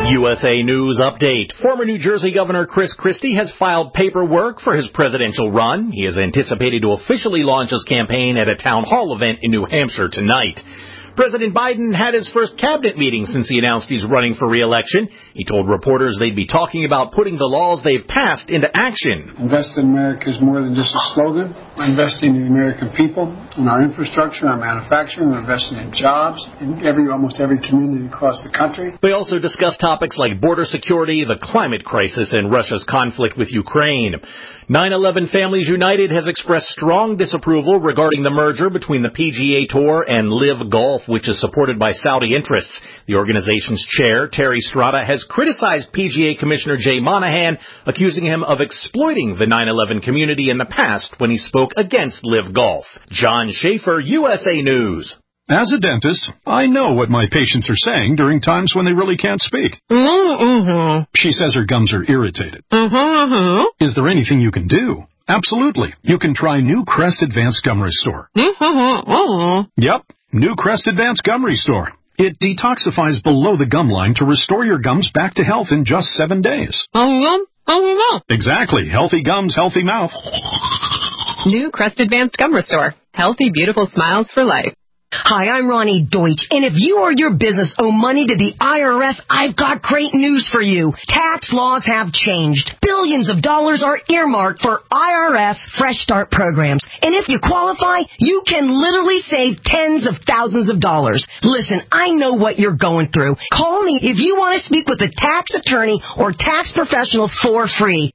USA News Update. Former New Jersey Governor Chris Christie has filed paperwork for his presidential run. He is anticipated to officially launch his campaign at a town hall event in New Hampshire tonight. President Biden had his first cabinet meeting since he announced he's running for re-election. He told reporters they'd be talking about putting the laws they've passed into action. Invest in America is more than just a slogan. We're investing in the American people, in our infrastructure, our manufacturing. We're investing in jobs in almost every community across the country. They also discussed topics like border security, the climate crisis, and Russia's conflict with Ukraine. 9/11 Families United has expressed strong disapproval regarding the merger between the PGA Tour and LIV Golf, which is supported by Saudi interests. The organization's chair, Terry Strada, has criticized PGA Commissioner Jay Monahan, accusing him of exploiting the 9/11 community in the past when he spoke against LIV Golf. John Schaefer, USA News. As a dentist, I know what my patients are saying during times when they really can't speak. She says her gums are irritated. Is there anything you can do? Absolutely. You can try New Crest Advanced Gum Restore. Yep, New Crest Advanced Gum Restore. It detoxifies below the gum line to restore your gums back to health in just 7 days. Exactly. Healthy gums, healthy mouth. New Crest Advanced Gum Restore. Healthy, beautiful smiles for life. Hi, I'm Ronnie Deutsch, and if you or your business owe money to the IRS, I've got great news for you. Tax laws have changed. Billions of dollars are earmarked for IRS Fresh Start programs. And if you qualify, you can literally save tens of thousands of dollars. Listen, I know what you're going through. Call me if you want to speak with a tax attorney or tax professional for free.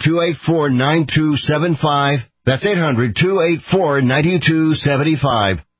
800-284-9275. That's 800-284-9275.